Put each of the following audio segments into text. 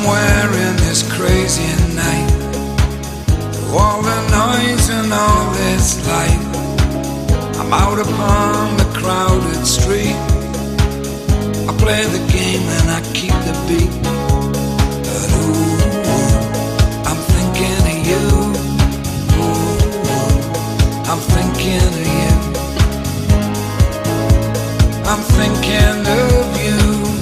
somewhere in this crazy night, through all the noise and all this light, I'm out upon the crowded street. I play the game and I keep the beat. But ooh, I'm thinking of you. Ooh, I'm thinking of you. I'm thinking of you.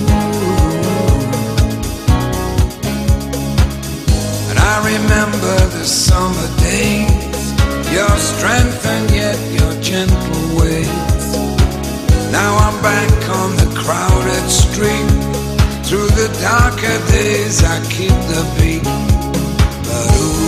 And I remember the summer days, your strength and yet your gentle ways. Now I'm back on the crowded street. Through the darker days I keep the beat. But ooh,